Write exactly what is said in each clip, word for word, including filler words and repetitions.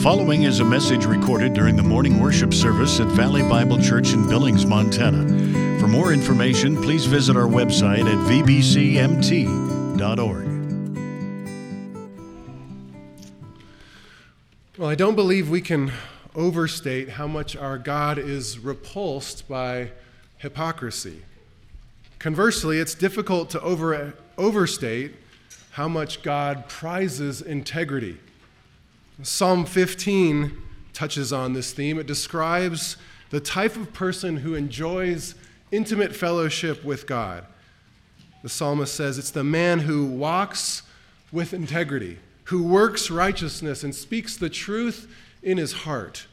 following is a message recorded during the morning worship service at Valley Bible Church in Billings, Montana. For more information, please visit our website at v b c m t dot org. Well, I don't believe we can overstate how much our God is repulsed by hypocrisy. Conversely, it's difficult to over, overstate how much God prizes integrity. Psalm fifteen touches on this theme. It describes the type of person who enjoys intimate fellowship with God. The psalmist says it's the man who walks with integrity, who works righteousness and speaks the truth in his heart.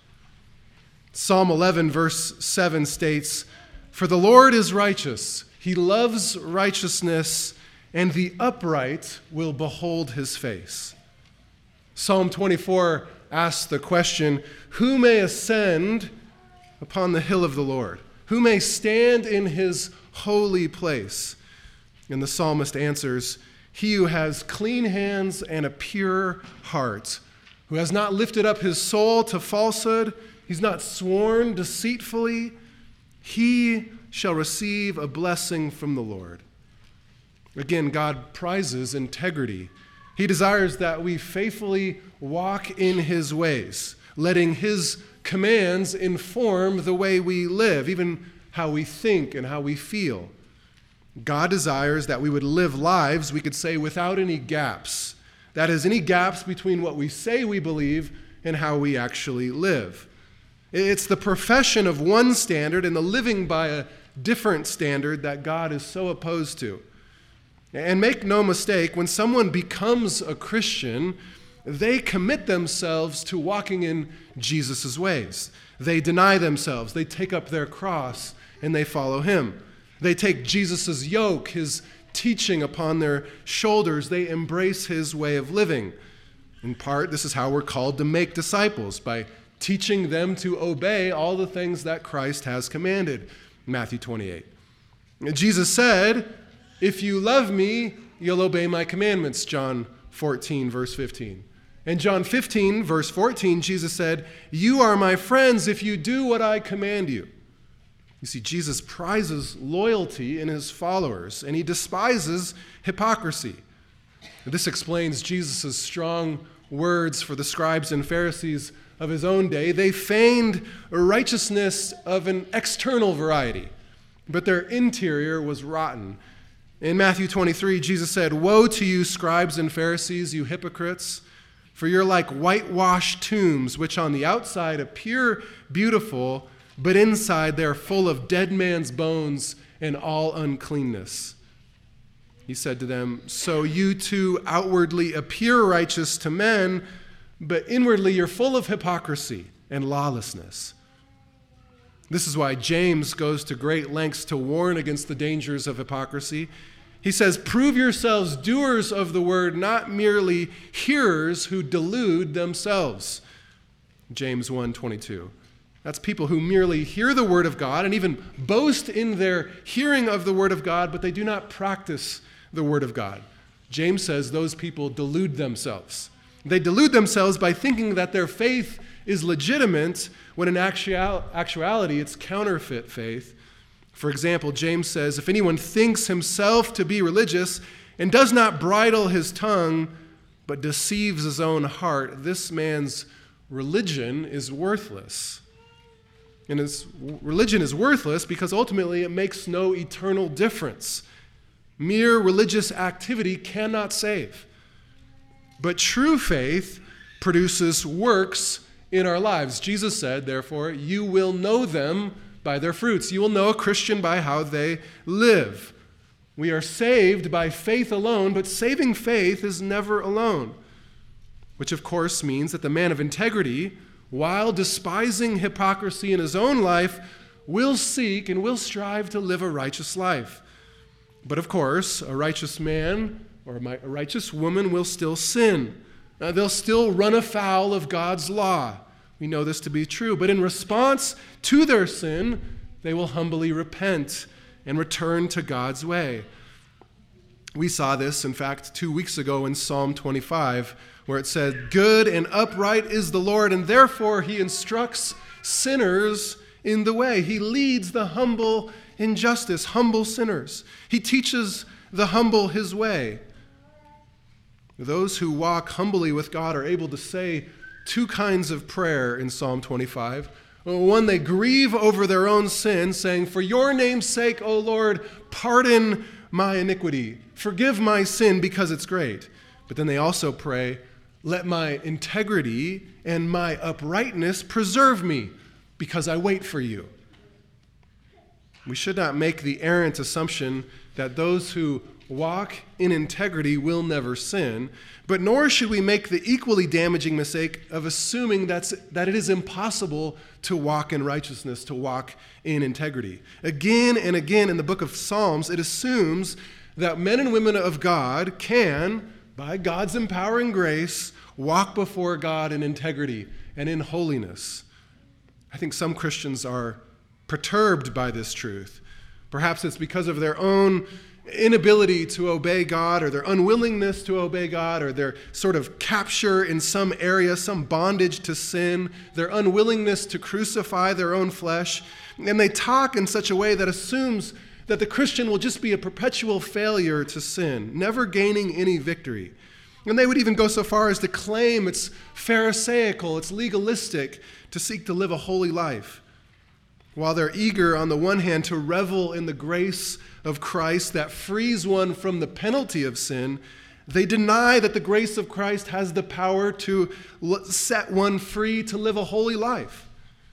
Psalm eleven, verse seven states, "For the Lord is righteous, he loves righteousness, and the upright will behold his face." Psalm twenty-four asks the question, who may ascend upon the hill of the Lord? Who may stand in his holy place? And the psalmist answers, he who has clean hands and a pure heart, who has not lifted up his soul to falsehood, he's not sworn deceitfully, he shall receive a blessing from the Lord. Again, God prizes integrity. He desires that we faithfully walk in his ways, letting his commands inform the way we live, even how we think and how we feel. God desires that we would live lives, we could say, without any gaps. That is, any gaps between what we say we believe and how we actually live. It's the profession of one standard and the living by a different standard that God is so opposed to. And make no mistake, when someone becomes a Christian, they commit themselves to walking in Jesus' ways. They deny themselves, they take up their cross, and they follow him. They take Jesus' yoke, his teaching upon their shoulders. They embrace his way of living. In part, this is how we're called to make disciples, by teaching them to obey all the things that Christ has commanded. Matthew twenty-eight. Jesus said, "If you love me, you'll obey my commandments," John fourteen, verse fifteen. And John fifteen, verse fourteen, Jesus said, "You are my friends if you do what I command you." You see, Jesus prizes loyalty in his followers, and he despises hypocrisy. This explains Jesus' strong words for the scribes and Pharisees of his own day. They feigned a righteousness of an external variety, but their interior was rotten. In Matthew twenty-three, Jesus said, "Woe to you, scribes and Pharisees, you hypocrites, for you're like whitewashed tombs, which on the outside appear beautiful, but inside they're full of dead man's bones and all uncleanness." He said to them, "So you too outwardly appear righteous to men, but inwardly you're full of hypocrisy and lawlessness." This is why James goes to great lengths to warn against the dangers of hypocrisy. He says, "Prove yourselves doers of the word, not merely hearers who delude themselves." James one twenty-two. That's people who merely hear the word of God and even boast in their hearing of the word of God, but they do not practice the word of God. James says those people delude themselves. They delude themselves by thinking that their faith is legitimate when in actual, actuality it's counterfeit faith. For example, James says, if anyone thinks himself to be religious and does not bridle his tongue but deceives his own heart, this man's religion is worthless. And his religion is worthless because ultimately it makes no eternal difference. Mere religious activity cannot save. But true faith produces works in our lives. Jesus said, therefore, you will know them by their fruits. You will know a Christian by how they live. We are saved by faith alone, but saving faith is never alone. Which of course means that the man of integrity, while despising hypocrisy in his own life, will seek and will strive to live a righteous life. But of course, a righteous man or a righteous woman will still sin. Now, they'll still run afoul of God's law. We know this to be true. But in response to their sin, they will humbly repent and return to God's way. We saw this, in fact, two weeks ago in Psalm twenty-five, where it said, "Good and upright is the Lord, and therefore he instructs sinners in the way. He leads the humble in justice," humble sinners. He teaches the humble his way. Those who walk humbly with God are able to say two kinds of prayer in Psalm twenty-five. One, they grieve over their own sin, saying, "For your name's sake, O Lord, pardon my iniquity. Forgive my sin because it's great." But then they also pray, "Let my integrity and my uprightness preserve me because I wait for you." We should not make the errant assumption that those who walk in integrity will never sin, but nor should we make the equally damaging mistake of assuming that's, that it is impossible to walk in righteousness, to walk in integrity. Again and again in the book of Psalms, it assumes that men and women of God can, by God's empowering grace, walk before God in integrity and in holiness. I think some Christians are perturbed by this truth. Perhaps it's because of their own inability to obey God, or their unwillingness to obey God, or their sort of capture in some area, some bondage to sin, their unwillingness to crucify their own flesh. And they talk in such a way that assumes that the Christian will just be a perpetual failure to sin, never gaining any victory. And they would even go so far as to claim it's Pharisaical, it's legalistic to seek to live a holy life. While they're eager, on the one hand, to revel in the grace of Christ that frees one from the penalty of sin, they deny that the grace of Christ has the power to set one free to live a holy life.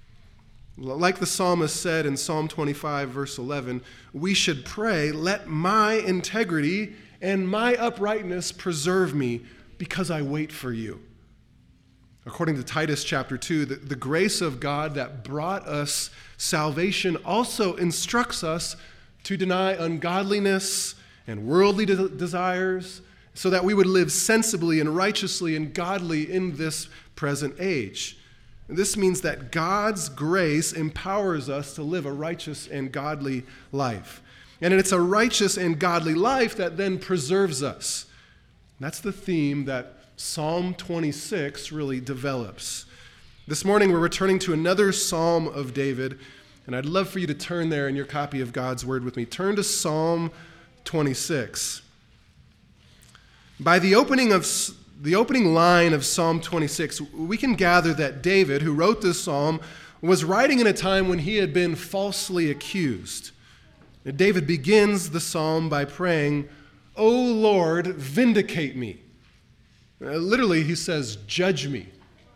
Like the psalmist said in Psalm twenty-five, verse eleven, we should pray, "Let my integrity and my uprightness preserve me because I wait for you." According to Titus chapter two, the, the grace of God that brought us salvation also instructs us to deny ungodliness and worldly de- desires so that we would live sensibly and righteously and godly in this present age. This means that God's grace empowers us to live a righteous and godly life. And it's a righteous and godly life that then preserves us. That's the theme that Psalm twenty-six really develops. This morning we're returning to another Psalm of David, and I'd love for you to turn there in your copy of God's Word with me. Turn to Psalm twenty-six. By the opening of the opening line of Psalm twenty-six, we can gather that David, who wrote this psalm, was writing in a time when he had been falsely accused. David begins the psalm by praying, "O Lord, vindicate me." Uh, literally, he says, "Judge me."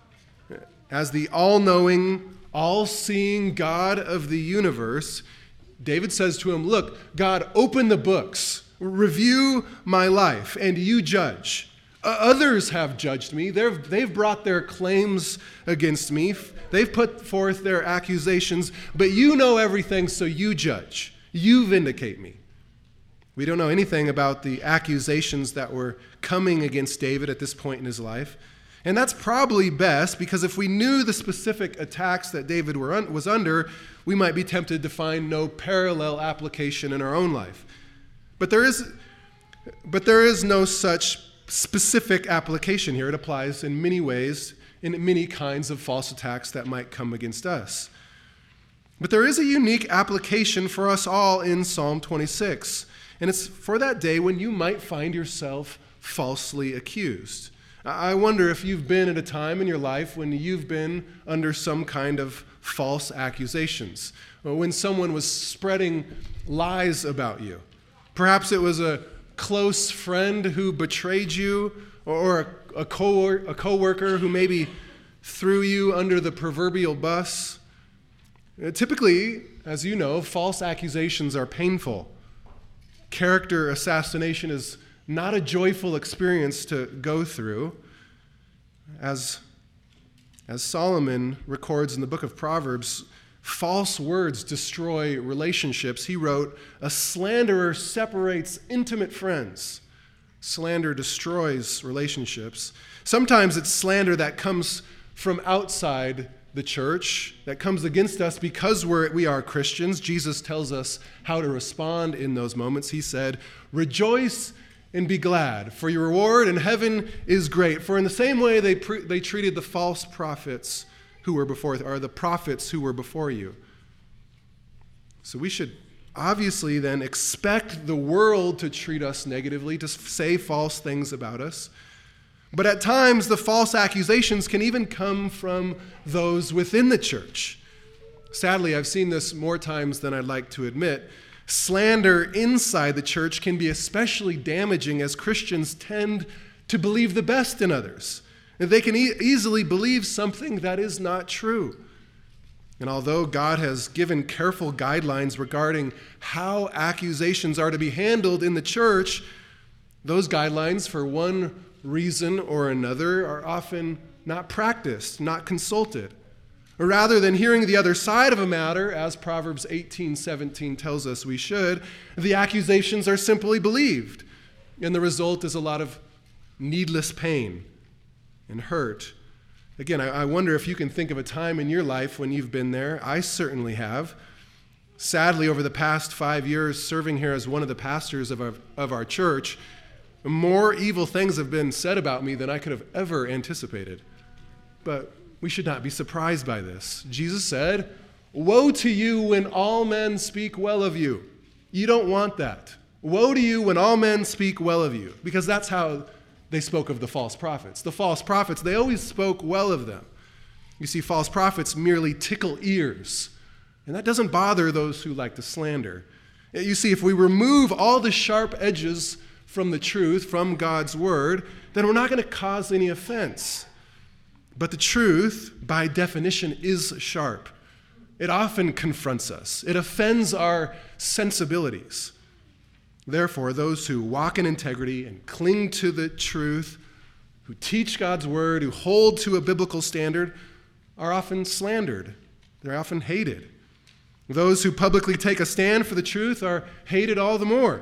As the all-knowing, all-seeing God of the universe, David says to him, "Look, God, open the books, review my life, and you judge. Uh, others have judged me. They've, they've brought their claims against me. They've put forth their accusations, but you know everything, so you judge. You vindicate me." We don't know anything about the accusations that were coming against David at this point in his life. And that's probably best, because if we knew the specific attacks that David were un- was under, we might be tempted to find no parallel application in our own life. But there is, but there is no such specific application here. It applies in many ways, in many kinds of false attacks that might come against us. But there is a unique application for us all in Psalm twenty-six. And it's for that day when you might find yourself falsely accused. I wonder if you've been at a time in your life when you've been under some kind of false accusations, or when someone was spreading lies about you. Perhaps it was a close friend who betrayed you, or a, co- a co-worker who maybe threw you under the proverbial bus. Typically, as you know, false accusations are painful. Character assassination is not a joyful experience to go through. As, as Solomon records in the book of Proverbs, false words destroy relationships. He wrote, "A slanderer separates intimate friends." Slander destroys relationships. Sometimes it's slander that comes from outside the church, that comes against us because we're, we are Christians. Jesus tells us how to respond in those moments. He said, "Rejoice and be glad, for your reward in heaven is great. For in the same way they pre- they treated the false prophets who were before, or the prophets who were before you. So we should obviously then expect the world to treat us negatively, to say false things about us. But at times, the false accusations can even come from those within the church. Sadly, I've seen this more times than I'd like to admit. Slander inside the church can be especially damaging as Christians tend to believe the best in others. And they can e- easily believe something that is not true. And although God has given careful guidelines regarding how accusations are to be handled in the church, those guidelines, for one reason or another, are often not practiced, not consulted. Or rather than hearing the other side of a matter, as Proverbs eighteen seventeen tells us we should, the accusations are simply believed. And the result is a lot of needless pain and hurt. Again, I wonder if you can think of a time in your life when you've been there. I certainly have. Sadly, over the past five years serving here as one of the pastors of our, of our church, more evil things have been said about me than I could have ever anticipated. But we should not be surprised by this. Jesus said, "Woe to you when all men speak well of you." You don't want that. Woe to you when all men speak well of you, because that's how they spoke of the false prophets. The false prophets, they always spoke well of them. You see, false prophets merely tickle ears, and that doesn't bother those who like to slander. You see, if we remove all the sharp edges from the truth, from God's word, then we're not going to cause any offense. But the truth, by definition, is sharp. It often confronts us. It offends our sensibilities. Therefore, those who walk in integrity and cling to the truth, who teach God's word, who hold to a biblical standard, are often slandered. They're often hated. Those who publicly take a stand for the truth are hated all the more.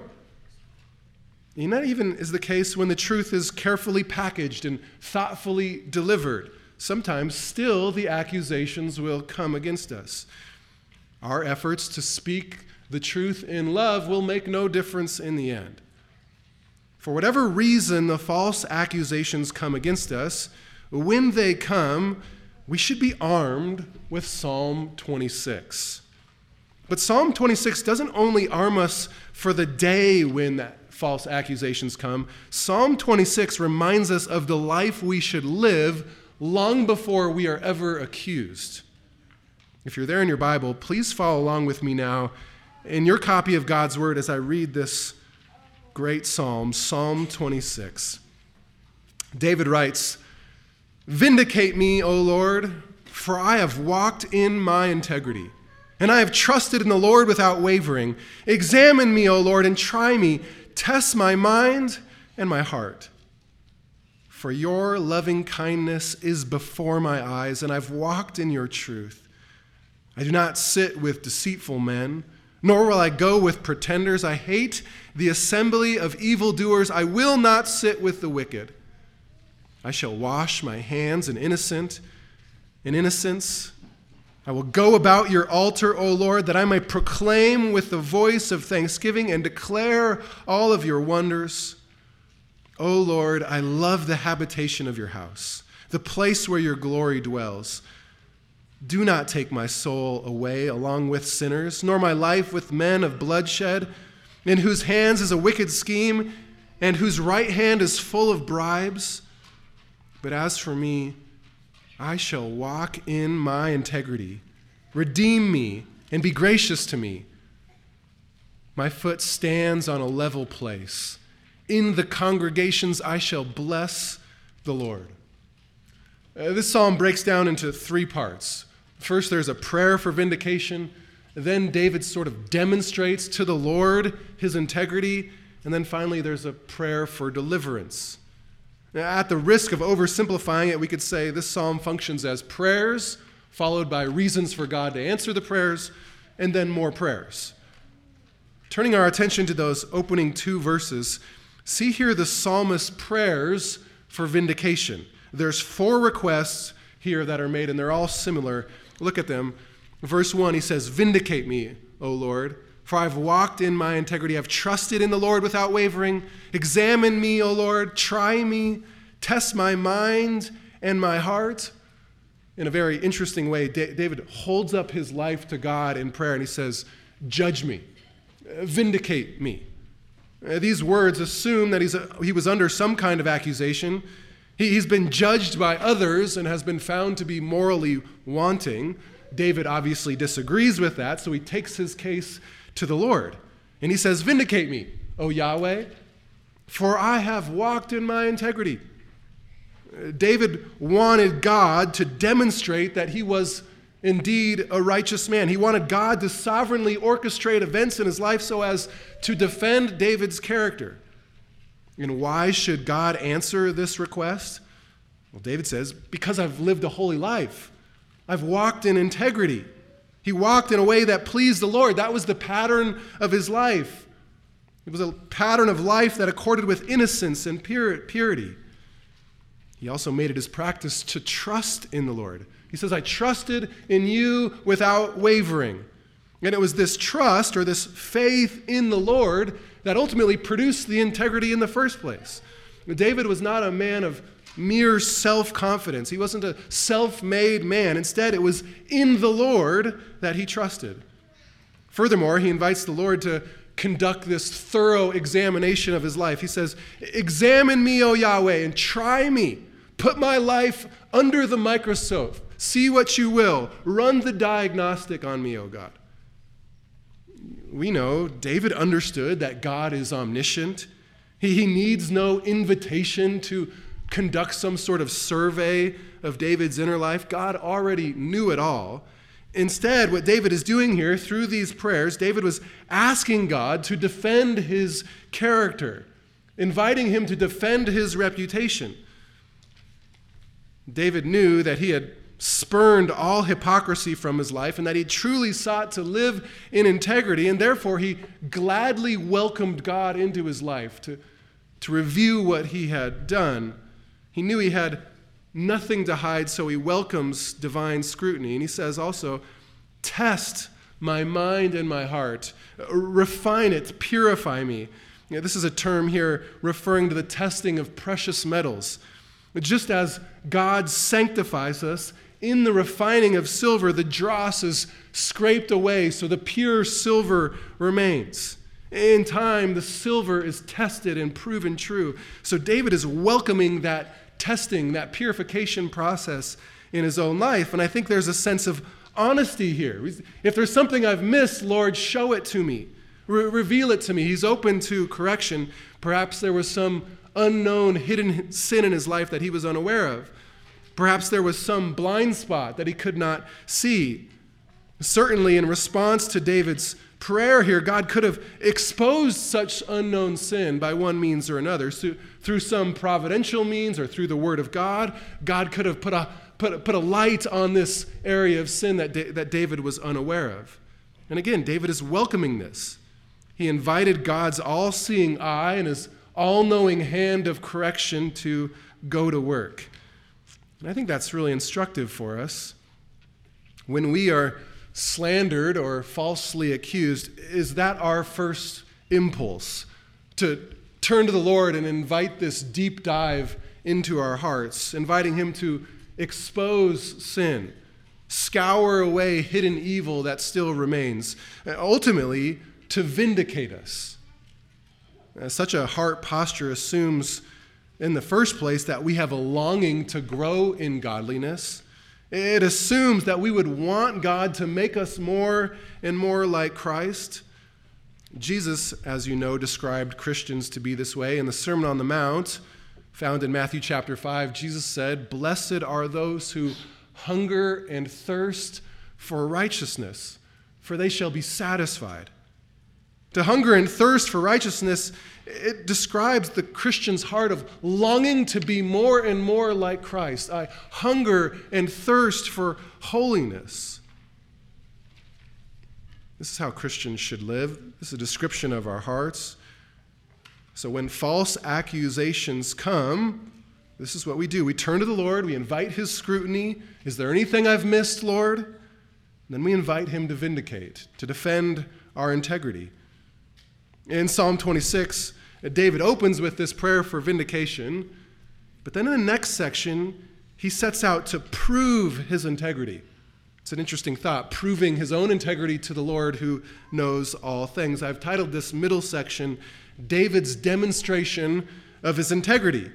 And that even is the case when the truth is carefully packaged and thoughtfully delivered. Sometimes still the accusations will come against us. Our efforts to speak the truth in love will make no difference in the end. For whatever reason the false accusations come against us, when they come, we should be armed with Psalm twenty-six. But Psalm twenty-six doesn't only arm us for the day when that false accusations come. Psalm twenty-six reminds us of the life we should live long before we are ever accused. If you're there in your Bible, please follow along with me now in your copy of God's word as I read this great psalm, Psalm twenty-six. David writes, "Vindicate me, O Lord, for I have walked in my integrity, and I have trusted in the Lord without wavering. Examine me, O Lord, and try me. Test my mind and my heart. For your loving kindness is before my eyes, and I've walked in your truth. I do not sit with deceitful men, nor will I go with pretenders. I hate the assembly of evildoers. I will not sit with the wicked. I shall wash my hands in innocent, in innocence. I will go about your altar, O Lord, that I may proclaim with the voice of thanksgiving and declare all of your wonders. O Lord, I love the habitation of your house, the place where your glory dwells. Do not take my soul away along with sinners, nor my life with men of bloodshed, in whose hands is a wicked scheme, and whose right hand is full of bribes. But as for me, I shall walk in my integrity. Redeem me and be gracious to me. My foot stands on a level place. In the congregations I shall bless the Lord." Uh, this psalm breaks down into three parts. First, there's a prayer for vindication. Then David sort of demonstrates to the Lord his integrity. And then finally, there's a prayer for deliverance. Now, at the risk of oversimplifying it, we could say this psalm functions as prayers, followed by reasons for God to answer the prayers, and then more prayers. Turning our attention to those opening two verses, see here the psalmist's prayers for vindication. There's four requests here that are made, and they're all similar. Look at them. Verse one, he says, "Vindicate me, O Lord, For I've walked in my integrity. I've trusted in the Lord without wavering. Examine me, O Lord. Try me. Test my mind and my heart. In a very interesting way, David holds up his life to God in prayer and he says, judge me. Vindicate me. These words assume that he's a, he was under some kind of accusation. He, he's been judged by others and has been found to be morally wanting. David obviously disagrees with that, so he takes his case to the Lord. And he says, vindicate me, O Yahweh, for I have walked in my integrity. David wanted God to demonstrate that he was indeed a righteous man. He wanted God to sovereignly orchestrate events in his life so as to defend David's character. And why should God answer this request? Well, David says, because I've lived a holy life. I've walked in integrity. He walked in a way that pleased the Lord. That was the pattern of his life. It was a pattern of life that accorded with innocence and purity. He also made it his practice to trust in the Lord. He says, I trusted in you without wavering. And it was this trust or this faith in the Lord that ultimately produced the integrity in the first place. David was not a man of mere self-confidence. He wasn't a self-made man. Instead, it was in the Lord that he trusted. Furthermore, he invites the Lord to conduct this thorough examination of his life. He says, examine me, O Yahweh, and try me. Put my life under the microscope. See what you will. Run the diagnostic on me, O God. We know David understood that God is omniscient. He, he needs no invitation to conduct some sort of survey of David's inner life. God already knew it all. Instead, what David is doing here through these prayers, David was asking God to defend his character, inviting him to defend his reputation. David knew that he had spurned all hypocrisy from his life and that he truly sought to live in integrity, and therefore he gladly welcomed God into his life to, to review what he had done. He knew he had nothing to hide, so he welcomes divine scrutiny. And he says also, test my mind and my heart. Refine it, purify me. You know, this is a term here referring to the testing of precious metals. Just as God sanctifies us, in the refining of silver, the dross is scraped away so the pure silver remains. In time, the silver is tested and proven true. So David is welcoming that testing, that purification process in his own life. And I think there's a sense of honesty here. If there's something I've missed, Lord, show it to me. Re- reveal it to me. He's open to correction. Perhaps there was some unknown hidden sin in his life that he was unaware of. Perhaps there was some blind spot that he could not see. Certainly, in response to David's prayer here, God could have exposed such unknown sin by one means or another. So, through some providential means or through the word of God, God could have put a, put, put a light on this area of sin that, da- that David was unaware of. And again, David is welcoming this. He invited God's all-seeing eye and his all-knowing hand of correction to go to work. And I think that's really instructive for us. When we are slandered or falsely accused, is that our first impulse? To turn to the Lord and invite this deep dive into our hearts, inviting him to expose sin, scour away hidden evil that still remains, and ultimately to vindicate us. Uh, such a heart posture assumes, in the first place, that we have a longing to grow in godliness. It assumes that we would want God to make us more and more like Christ. Jesus, as you know, described Christians to be this way. In the Sermon on the Mount, found in Matthew chapter five, Jesus said, "Blessed are those who hunger and thirst for righteousness, for they shall be satisfied." To hunger and thirst for righteousness, it describes the Christian's heart of longing to be more and more like Christ. I hunger and thirst for holiness. This is how Christians should live. This is a description of our hearts. So when false accusations come, this is what we do. We turn to the Lord. We invite his scrutiny. Is there anything I've missed, Lord? And then we invite him to vindicate, to defend our integrity. In Psalm twenty-six, David opens with this prayer for vindication, but then in the next section, he sets out to prove his integrity. It's an interesting thought, proving his own integrity to the Lord who knows all things. I've titled this middle section, David's demonstration of his integrity.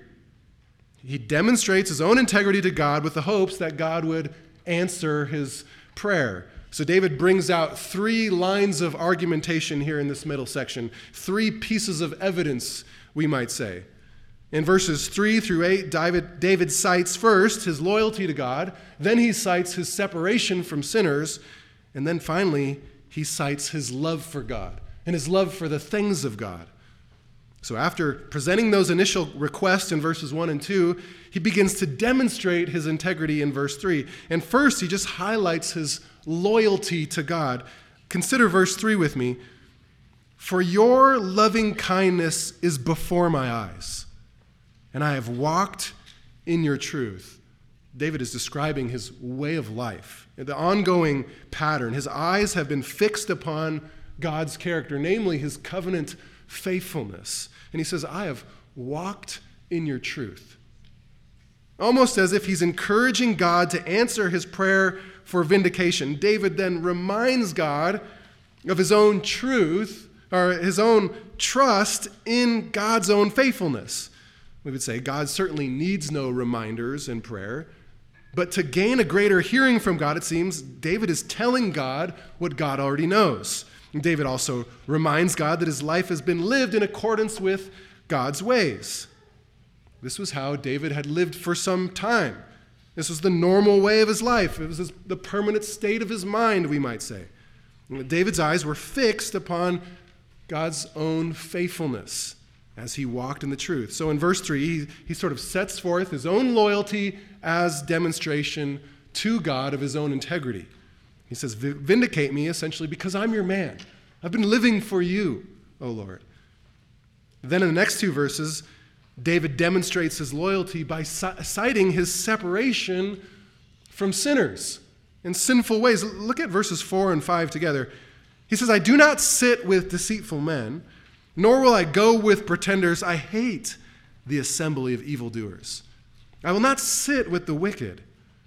He demonstrates his own integrity to God with the hopes that God would answer his prayer. So David brings out three lines of argumentation here in this middle section, three pieces of evidence, we might say. In verses three through eight, David, David cites first his loyalty to God, then he cites his separation from sinners, and then finally he cites his love for God and his love for the things of God. So after presenting those initial requests in verses one and two, he begins to demonstrate his integrity in verse three. And first, he just highlights his loyalty to God. Consider verse three with me. For your loving kindness is before my eyes, and I have walked in your truth. David is describing his way of life, the ongoing pattern. His eyes have been fixed upon God's character, namely his covenant faithfulness. And he says, I have walked in your truth. Almost as if he's encouraging God to answer his prayer for vindication. David then reminds God of his own truth, or his own trust in God's own faithfulness. We would say God certainly needs no reminders in prayer, but to gain a greater hearing from God, it seems, David is telling God what God already knows. And David also reminds God that his life has been lived in accordance with God's ways. This was how David had lived for some time. This was the normal way of his life. It was his, the permanent state of his mind, we might say. And David's eyes were fixed upon God's own faithfulness as he walked in the truth. So in verse three, he, he sort of sets forth his own loyalty as demonstration to God of his own integrity. He says, vindicate me, essentially, because I'm your man. I've been living for you, O Lord. Then in the next two verses, David demonstrates his loyalty by citing his separation from sinners in sinful ways. Look at verses four and five together. He says, I do not sit with deceitful men, nor will I go with pretenders. I hate the assembly of evildoers. I will not sit with the wicked.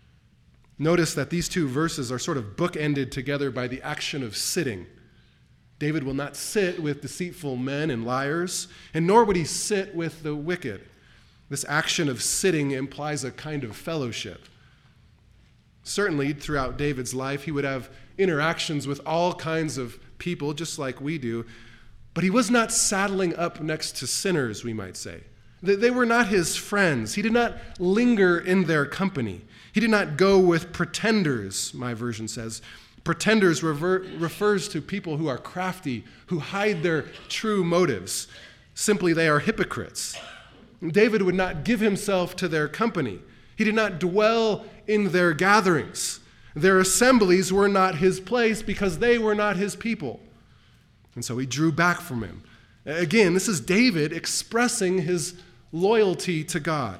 Notice that these two verses are sort of bookended together by the action of sitting. David will not sit with deceitful men and liars, and nor would he sit with the wicked. This action of sitting implies a kind of fellowship. Certainly, throughout David's life, he would have interactions with all kinds of people, just like we do, but he was not saddling up next to sinners, we might say. They were not his friends. He did not linger in their company. He did not go with pretenders, my version says. Pretenders rever- refers to people who are crafty, who hide their true motives. Simply, they are hypocrites. David would not give himself to their company. He did not dwell in their gatherings. Their assemblies were not his place because they were not his people. And so he drew back from him. Again, this is David expressing his loyalty to God.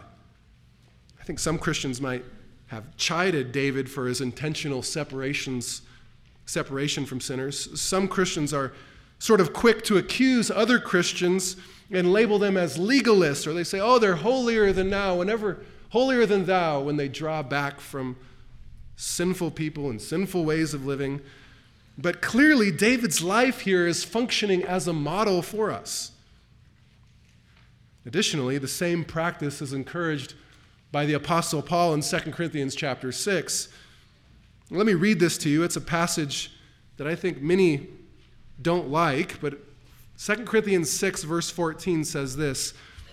I think some Christians might have chided David for his intentional separations, separation from sinners. Some Christians are sort of quick to accuse other Christians and label them as legalists, or they say, oh, they're holier than thou, whenever holier than thou, when they draw back from sinful people and sinful ways of living. But clearly, David's life here is functioning as a model for us. Additionally, the same practice is encouraged by the Apostle Paul in Second Corinthians chapter six. Let me read this to you. It's a passage that I think many don't like, but Second Corinthians six, verse fourteen says this,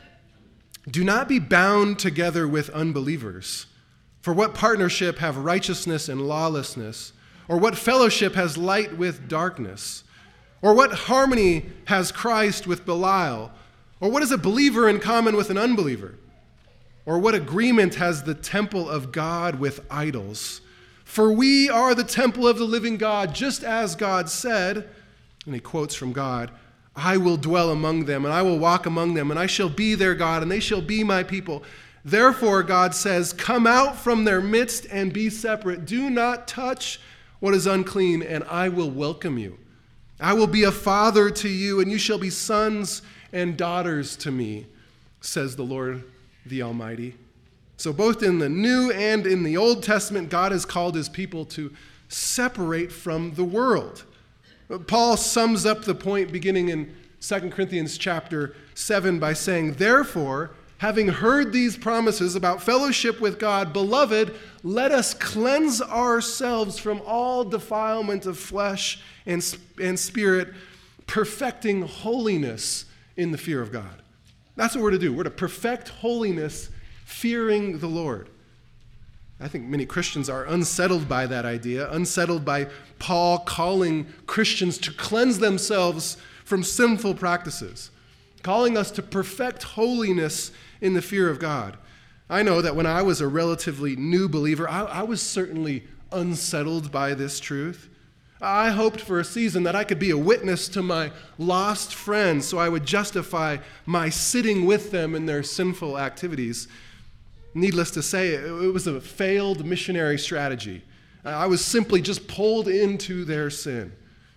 do not be bound together with unbelievers. For what partnership have righteousness and lawlessness? Or what fellowship has light with darkness? Or what harmony has Christ with Belial? Or what is a believer in common with an unbeliever? Or what agreement has the temple of God with idols? For we are the temple of the living God, just as God said, and he quotes from God, I will dwell among them, and I will walk among them, and I shall be their God, and they shall be my people. Therefore, God says, come out from their midst and be separate. Do not touch what is unclean, and I will welcome you. I will be a father to you, and you shall be sons and daughters to me, says the Lord the Almighty. So both in the New and in the Old Testament, God has called his people to separate from the world. Paul sums up the point beginning in Second Corinthians chapter seven by saying, therefore, having heard these promises about fellowship with God, beloved, let us cleanse ourselves from all defilement of flesh and, and spirit, perfecting holiness in the fear of God. That's what we're to do. We're to perfect holiness, fearing the Lord. I think many Christians are unsettled by that idea, unsettled by Paul calling Christians to cleanse themselves from sinful practices, calling us to perfect holiness in the fear of God. I know that when I was a relatively new believer, I, I was certainly unsettled by this truth. I hoped for a season that I could be a witness to my lost friends so I would justify my sitting with them in their sinful activities. Needless to say, it was a failed missionary strategy. I was simply just pulled into their sin.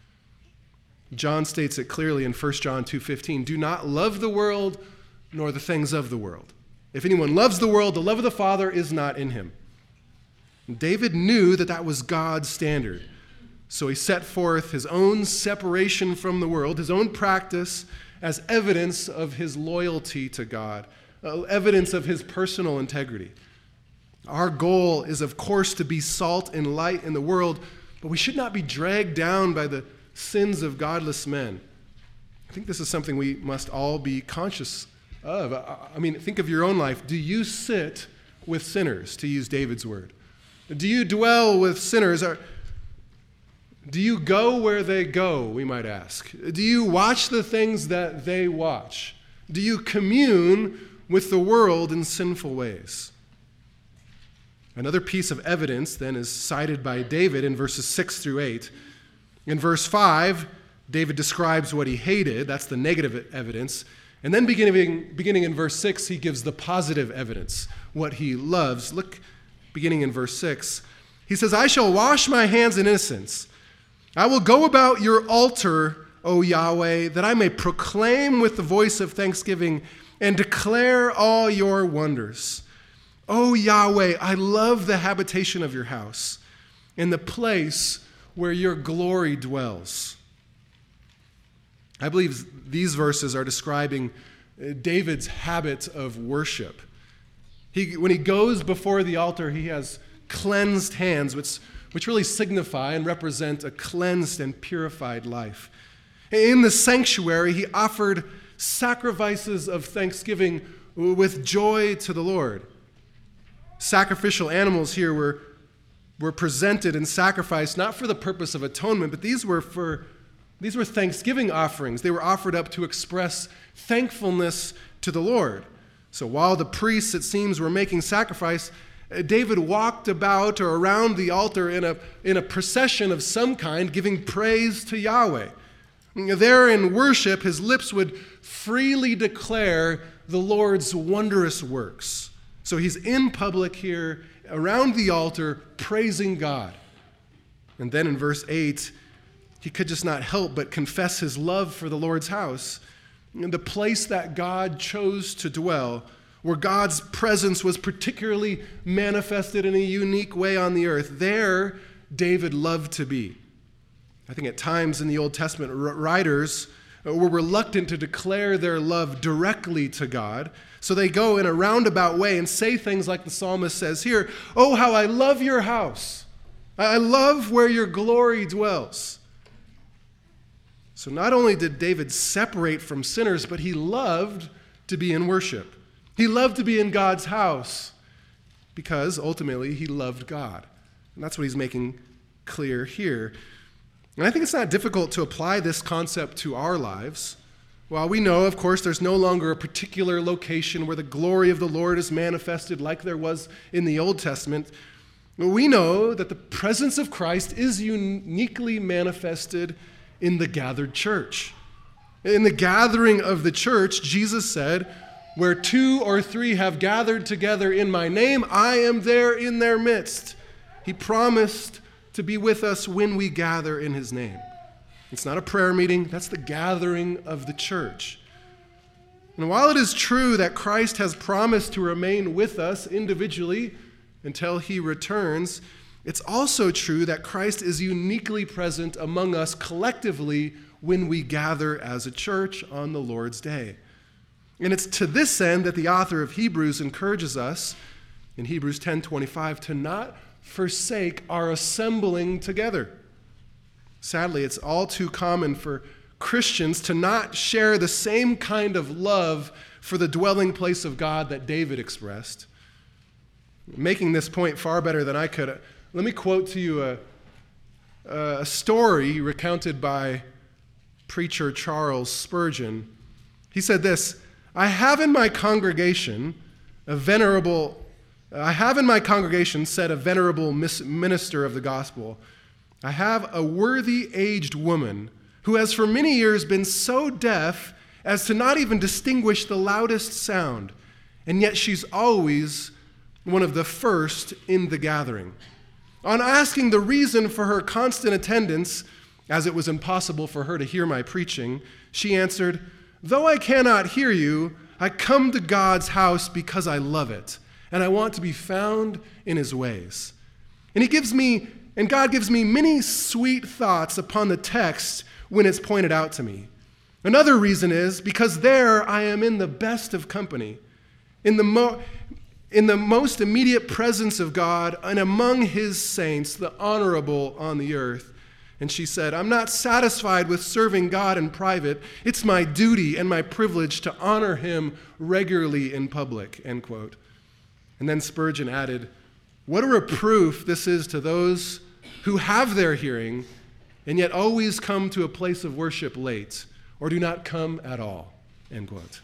John states it clearly in First John two fifteen, do not love the world nor the things of the world. If anyone loves the world, the love of the Father is not in him. David knew that that was God's standard. So he set forth his own separation from the world, his own practice as evidence of his loyalty to God, uh, evidence of his personal integrity. Our goal is, of course, to be salt and light in the world, but we should not be dragged down by the sins of godless men. I think this is something we must all be conscious of. I mean, think of your own life. Do you sit with sinners, to use David's word? Do you dwell with sinners? Or do you go where they go, we might ask? Do you watch the things that they watch? Do you commune with the world in sinful ways? Another piece of evidence, then, is cited by David in verses six through eight. In verse five, David describes what he hated. That's the negative evidence. And then beginning, beginning in verse six, he gives the positive evidence, what he loves. Look, beginning in verse six. He says, I shall wash my hands in innocence. I will go about your altar, O Yahweh, that I may proclaim with the voice of thanksgiving and declare all your wonders. O Yahweh, I love the habitation of your house and the place where your glory dwells. I believe these verses are describing David's habit of worship. He, when he goes before the altar, he has cleansed hands, which, which really signify and represent a cleansed and purified life. In the sanctuary, he offered sacrifices of thanksgiving with joy to the Lord. Sacrificial animals here were, were presented and sacrificed not for the purpose of atonement, but these were for these were thanksgiving offerings. They were offered up to express thankfulness to the Lord. So while the priests, it seems, were making sacrifice, David walked about or around the altar in a, in a procession of some kind, giving praise to Yahweh. There in worship, his lips would freely declare the Lord's wondrous works. So he's in public here, around the altar, praising God. And then in verse eight, he could just not help but confess his love for the Lord's house, the place that God chose to dwell, where God's presence was particularly manifested in a unique way on the earth. There, David loved to be. I think at times in the Old Testament, writers were reluctant to declare their love directly to God, so they go in a roundabout way and say things like the psalmist says here, "Oh, how I love your house. I love where your glory dwells." So not only did David separate from sinners, but he loved to be in worship. He loved to be in God's house because ultimately he loved God. And that's what he's making clear here. And I think it's not difficult to apply this concept to our lives. While we know, of course, there's no longer a particular location where the glory of the Lord is manifested like there was in the Old Testament, we know that the presence of Christ is uniquely manifested in the gathered church. In the gathering of the church, Jesus said, "Where two or three have gathered together in my name, I am there in their midst." He promised to be with us when we gather in his name. It's not a prayer meeting. That's the gathering of the church. And while it is true that Christ has promised to remain with us individually until he returns, it's also true that Christ is uniquely present among us collectively when we gather as a church on the Lord's Day. And it's to this end that the author of Hebrews encourages us in Hebrews ten twenty-five to not forsake our assembling together. Sadly, it's all too common for Christians to not share the same kind of love for the dwelling place of God that David expressed. Making this point far better than I could, let me quote to you a, a story recounted by preacher Charles Spurgeon. He said this, I have in my congregation a venerable, I have in my congregation, said a venerable minister of the gospel, I have a worthy aged woman who has for many years been so deaf as to not even distinguish the loudest sound, and yet she's always one of the first in the gathering. On asking the reason for her constant attendance, as it was impossible for her to hear my preaching, she answered, though I cannot hear you, I come to God's house because I love it, and I want to be found in his ways. And he gives me, and God gives me many sweet thoughts upon the text when it's pointed out to me. Another reason is because there I am in the best of company, in the, mo- in the most immediate presence of God and among his saints, the honorable on the earth. And she said, I'm not satisfied with serving God in private. It's my duty and my privilege to honor him regularly in public, end quote. And then Spurgeon added, what a reproof this is to those who have their hearing and yet always come to a place of worship late or do not come at all, end quote.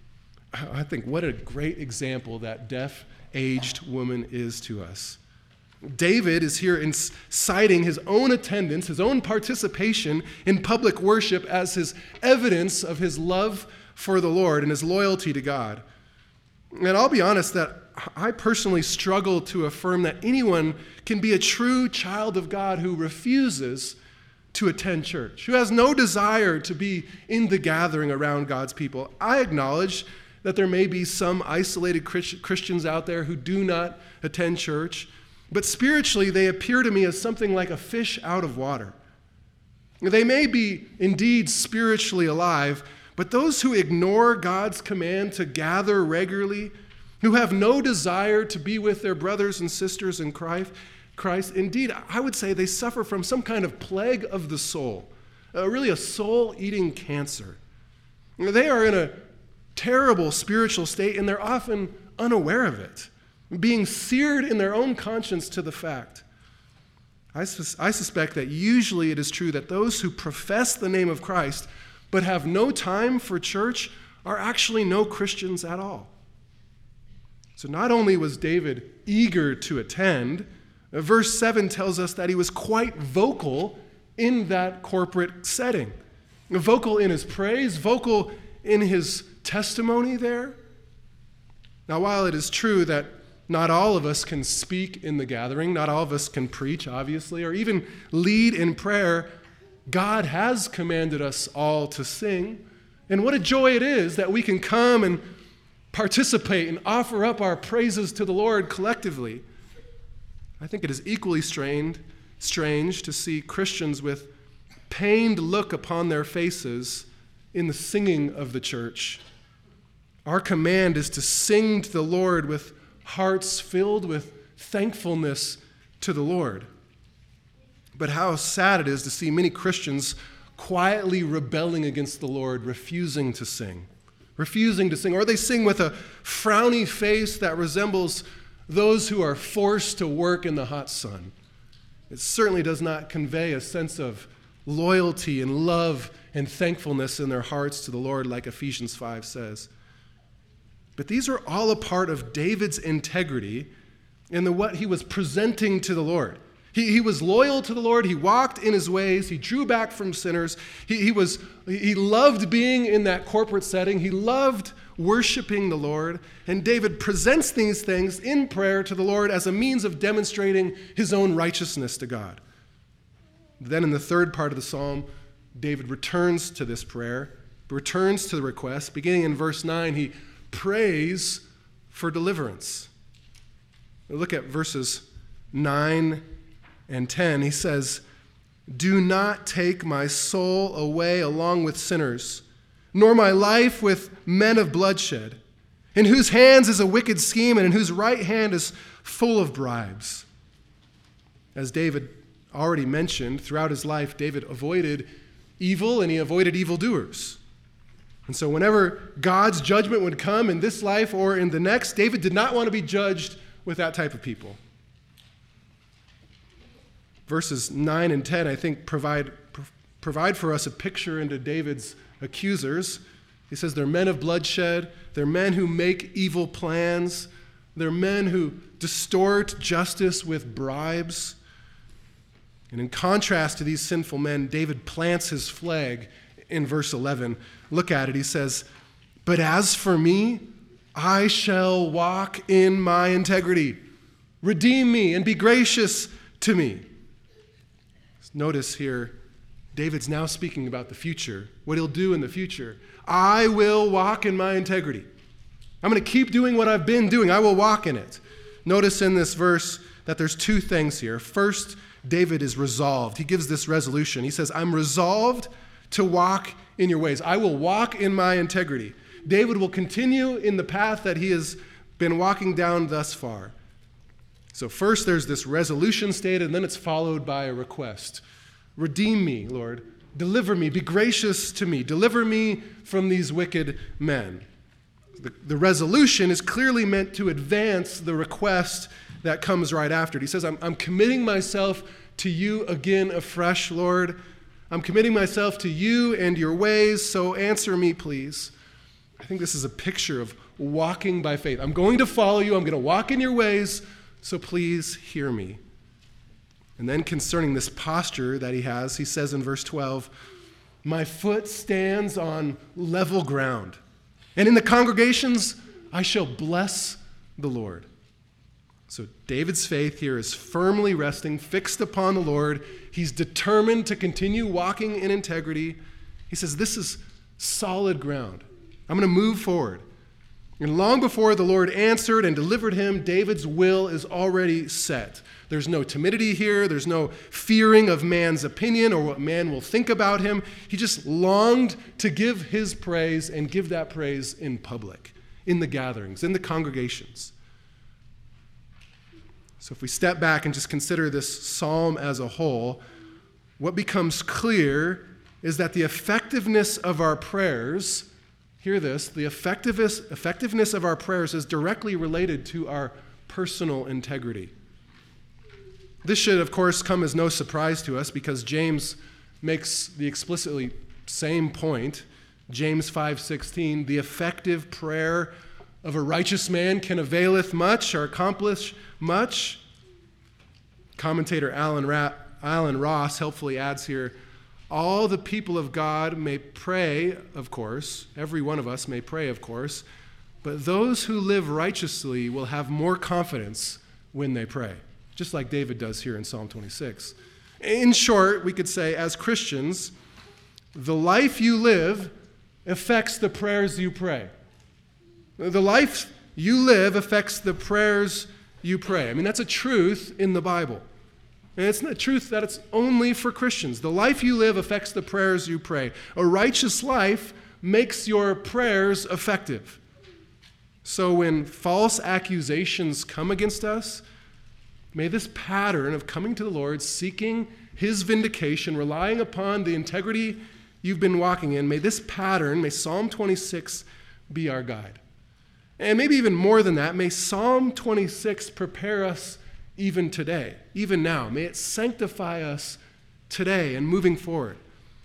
I think what a great example that deaf, aged woman is to us. David is here in citing his own attendance, his own participation in public worship as his evidence of his love for the Lord and his loyalty to God. And I'll be honest that I personally struggle to affirm that anyone can be a true child of God who refuses to attend church, who has no desire to be in the gathering around God's people. I acknowledge that there may be some isolated Christians out there who do not attend church, but spiritually they appear to me as something like a fish out of water. They may be indeed spiritually alive, but those who ignore God's command to gather regularly, who have no desire to be with their brothers and sisters in Christ, Christ, indeed, I would say they suffer from some kind of plague of the soul, uh, really a soul-eating cancer. They are in a terrible spiritual state, and they're often unaware of it, being seared in their own conscience to the fact. I, sus- I suspect that usually it is true that those who profess the name of Christ but have no time for church are actually no Christians at all. So not only was David eager to attend, verse seven tells us that he was quite vocal in that corporate setting. Vocal in his praise, vocal in his testimony there. Now, while it is true that not all of us can speak in the gathering, not all of us can preach, obviously, or even lead in prayer, God has commanded us all to sing. And what a joy it is that we can come and participate and offer up our praises to the Lord collectively. I think it is equally strained, strange to see Christians with pained look upon their faces in the singing of the church. Our command is to sing to the Lord with hearts filled with thankfulness to the Lord. But how sad it is to see many Christians quietly rebelling against the Lord, refusing to sing, refusing to sing, or they sing with a frowny face that resembles those who are forced to work in the hot sun. It certainly does not convey a sense of loyalty and love and thankfulness in their hearts to the Lord, like Ephesians five says. But these are all a part of David's integrity in the what he was presenting to the Lord. He, he was loyal to the Lord. He walked in his ways. He drew back from sinners. He, he, was, he loved being in that corporate setting. He loved worshiping the Lord. And David presents these things in prayer to the Lord as a means of demonstrating his own righteousness to God. Then in the third part of the psalm, David returns to this prayer, returns to the request. Beginning in verse nine, he prays for deliverance. Look at verses nine and ten. He says, "Do not take my soul away along with sinners, nor my life with men of bloodshed, in whose hands is a wicked scheme and in whose right hand is full of bribes." As David already mentioned, throughout his life, David avoided evil and he avoided evildoers. And so whenever God's judgment would come in this life or in the next, David did not want to be judged with that type of people. Verses nine and ten, I think, provide, provide for us a picture into David's accusers. He says they're men of bloodshed, they're men who make evil plans, they're men who distort justice with bribes. And in contrast to these sinful men, David plants his flag in verse eleven. Look at it. He says, "But as for me, I shall walk in my integrity. Redeem me and be gracious to me." Notice here, David's now speaking about the future, what he'll do in the future. I will walk in my integrity. I'm going to keep doing what I've been doing. I will walk in it. Notice in this verse that there's two things here. First, David is resolved. He gives this resolution. He says, I'm resolved to walk in your ways. I will walk in my integrity. David will continue in the path that he has been walking down thus far. So first there's this resolution stated, and then it's followed by a request. Redeem me, Lord. Deliver me. Be gracious to me. Deliver me from these wicked men. The, the resolution is clearly meant to advance the request that comes right after it. He says, I'm, I'm committing myself to you again afresh, Lord. I'm committing myself to you and your ways, so answer me, please. I think this is a picture of walking by faith. I'm going to follow you. I'm going to walk in your ways, so please hear me. And then concerning this posture that he has, he says in verse twelve, my foot stands on level ground, and in the congregations I shall bless the Lord. So David's faith here is firmly resting, fixed upon the Lord. He's determined to continue walking in integrity. He says, this is solid ground. I'm going to move forward. And long before the Lord answered and delivered him, David's will is already set. There's no timidity here. There's no fearing of man's opinion or what man will think about him. He just longed to give his praise and give that praise in public, in the gatherings, in the congregations. So if we step back and just consider this psalm as a whole, what becomes clear is that the effectiveness of our prayers, hear this, the effectiveness, effectiveness of our prayers is directly related to our personal integrity. This should, of course, come as no surprise to us because James makes the explicitly same point. James five sixteen, the effective prayer of a righteous man can availeth much or accomplish much. Commentator Alan, Ra- Alan Ross helpfully adds here, all the people of God may pray, of course, every one of us may pray, of course, but those who live righteously will have more confidence when they pray, just like David does here in Psalm twenty-six. In short, we could say, as Christians, the life you live affects the prayers you pray. The life you live affects the prayers you pray. I mean, that's a truth in the Bible. And it's not a truth that it's only for Christians. The life you live affects the prayers you pray. A righteous life makes your prayers effective. So when false accusations come against us, may this pattern of coming to the Lord, seeking his vindication, relying upon the integrity you've been walking in, may this pattern, may Psalm twenty-six be our guide. And maybe even more than that, may Psalm twenty-six prepare us even today, even now. May it sanctify us today and moving forward.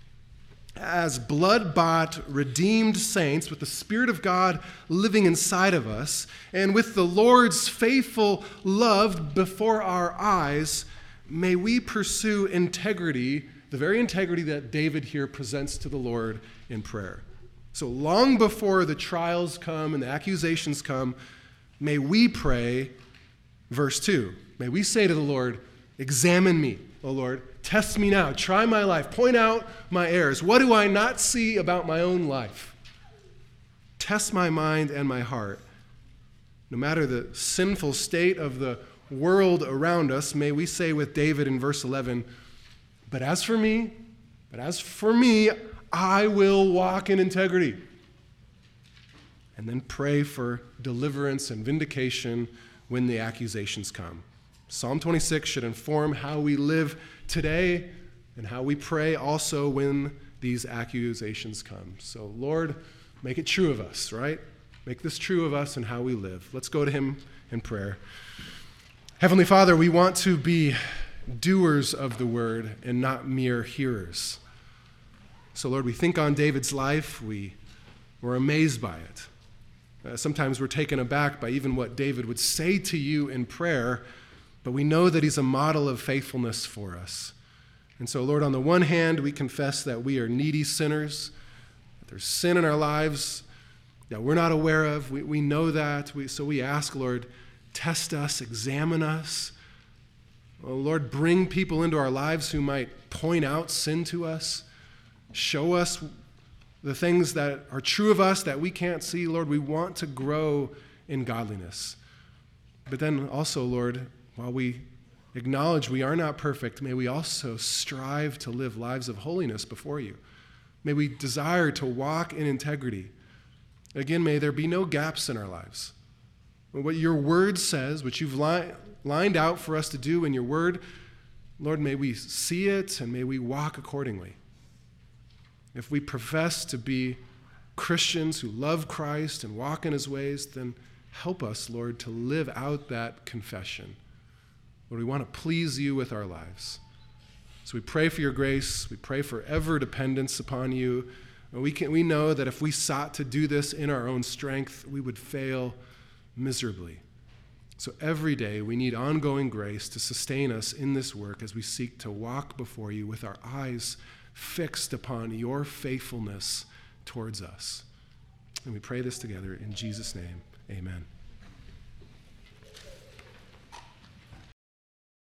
As blood-bought, redeemed saints with the Spirit of God living inside of us, and with the Lord's faithful love before our eyes, may we pursue integrity, the very integrity that David here presents to the Lord in prayer. So long before the trials come and the accusations come, may we pray, verse two, may we say to the Lord, examine me, O Lord, test me now. Try my life. Point out my errors. What do I not see about my own life? Test my mind and my heart. No matter the sinful state of the world around us, may we say with David in verse eleven, but as for me, but as for me, I will walk in integrity. And then pray for deliverance and vindication when the accusations come. Psalm twenty-six should inform how we live today and how we pray also when these accusations come. So, Lord, make it true of us, right? Make this true of us and how we live. Let's go to him in prayer. Heavenly Father, we want to be doers of the word and not mere hearers. So, Lord, we think on David's life. We, we're amazed by it. Uh, sometimes we're taken aback by even what David would say to you in prayer, but we know that he's a model of faithfulness for us. And so, Lord, on the one hand, we confess that we are needy sinners, that there's sin in our lives that we're not aware of. We, we know that. We, so we ask, Lord, test us, examine us. Oh, Lord, bring people into our lives who might point out sin to us, show us the things that are true of us that we can't see. Lord, we want to grow in godliness. But then also, Lord, while we acknowledge we are not perfect, may we also strive to live lives of holiness before you. May we desire to walk in integrity. Again, may there be no gaps in our lives. What your word says, what you've li- lined out for us to do in your word, Lord, may we see it and may we walk accordingly. If we profess to be Christians who love Christ and walk in his ways, then help us, Lord, to live out that confession. Lord, we want to please you with our lives. So we pray for your grace. We pray for ever dependence upon you. And we can, we know that if we sought to do this in our own strength, we would fail miserably. So every day we need ongoing grace to sustain us in this work as we seek to walk before you with our eyes fixed upon your faithfulness towards us. And we pray this together in Jesus' name. Amen.